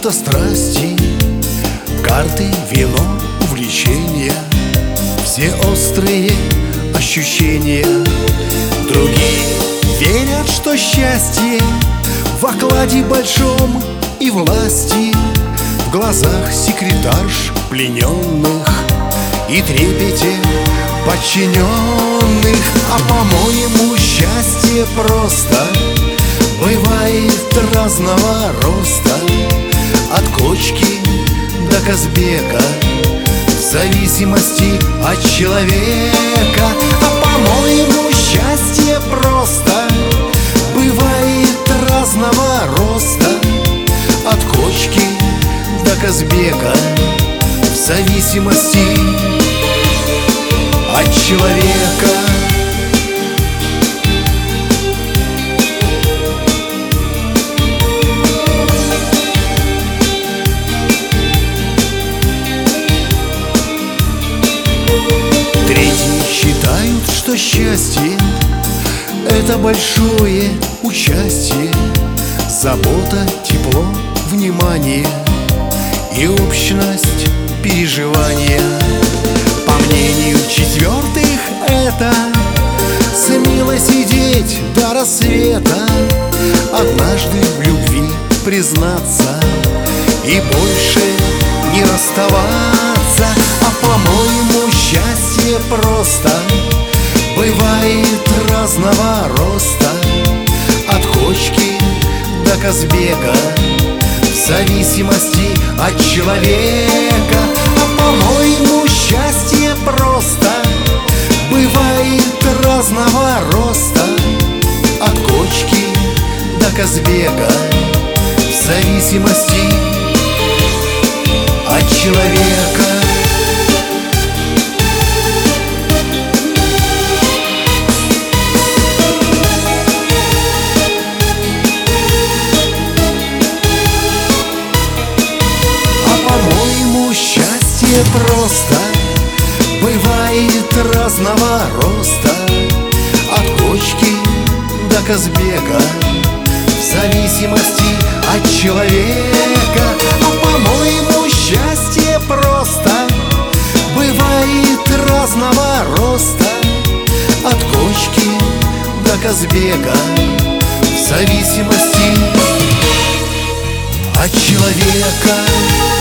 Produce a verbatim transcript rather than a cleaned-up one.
Это страсти, карты, вино, увлечения, все острые ощущения. Другие верят, что счастье в окладе большом и власти, в глазах секретарш плененных и трепете подчиненных. А по-моему, счастье просто бывает разного роста, от кочки до Казбека, в зависимости от человека. А по-моему, счастье просто бывает разного роста, от кочки до Казбека, в зависимости от человека. Третьи считают, что счастье — это большое участие, забота, тепло, внимание и общность переживания. По мнению четвертых, это смело сидеть до рассвета, однажды в любви признаться и больше не расставаться. А по-моему, счастье просто бывает разного роста, от кочки до Казбека, в зависимости от человека. А по-моему, счастье просто бывает разного роста, от кочки до Казбека, в зависимости от человека. Счастье просто бывает разного роста, от кочки до Казбека, в зависимости от человека. А по-моему, счастье просто бывает разного роста, от кочки до Казбека, в зависимости от человека.